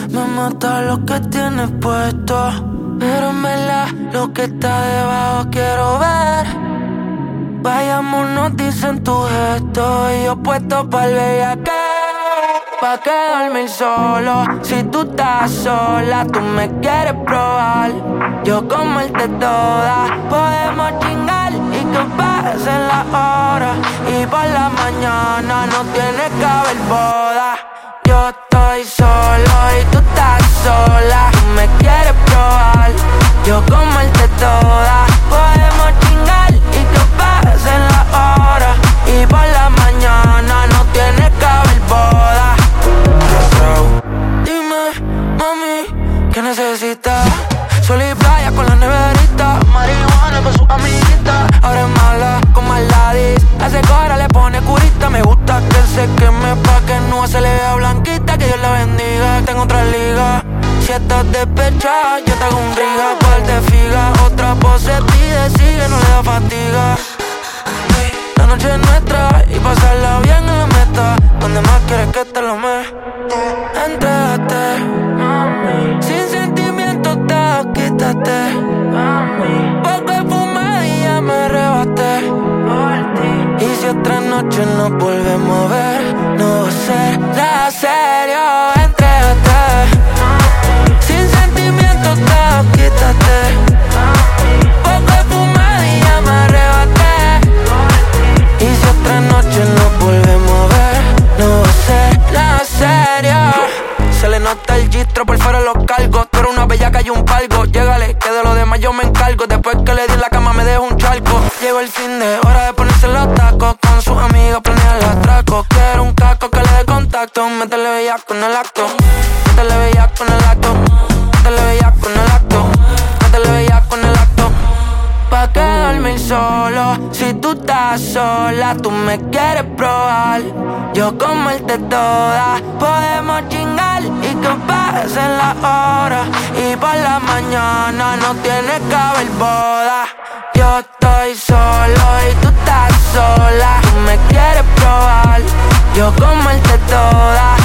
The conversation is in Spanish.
Me mata lo que tienes puesto, pero en verdad lo que está debajo quiero ver. Vayámonos, dicen tu gesto, y yo puesto pa'l bellaqueo. Pa' quedarme solo, si tú estás sola, tú me quieres probar. Yo comerte toda, podemos chingar y que pasen las horas. Y por la mañana no tiene que haber boda. Yo estoy solo y tú estás sola, tú me quieres probar. Yo comerte toda, podemos chingar y que pasen las horas. Y por la mañana no tiene que haber boda. Dime, mami, ¿qué necesitas? Sol y playa con la neverita, marihuana con su amiguita. Ahora es mala con Maladis, hace cora, le pone curita. Me gusta que se queme pa' que no se le vea blanquita. Que Dios la bendiga, tengo otra liga. Si estás despechada, yo te hago un riga. Par de figa, otra pose pide, sigue, no le da fatiga. La noche es nuestra y pasarla bien en la meta. Donde más quieres que te lo meta. Entrégate, mami. Sin sentimientos te quítate, mami. Poco de fumada y ya me arrebaté por ti. Y si otra noche nos volvemos a ver, no va a ser nada serio. Entrégate, mami. Sin sentimientos te quítate, mami. Poco de fumada y ya me arrebaté por ti. Y si otra noche nos volvemos a ver, no va a ser nada serio. Se le nota el gistro, por fuera los cargos. Tú eres una bellaca y un palgo. Llégale, que de lo demás yo me encargo. Después que le di en la cama me dejo un charco. Llegó el fin de hora de ponerse los tacos. Con sus amigas planean el atraco. Quiero un casco que le dé contacto. Métele bellaco en el acto. Métele bellaco en el acto. Métele bellaco en el acto. Métele bellaco en el acto. Pa' quedarme solo, si tú estás sola, tú me quieres probar. Yo comerte toda, podemos chingar y que pasen las horas. Y por la mañana no tiene que haber boda. Yo estoy solo y tú estás sola, tú me quieres probar. Yo comerte toda,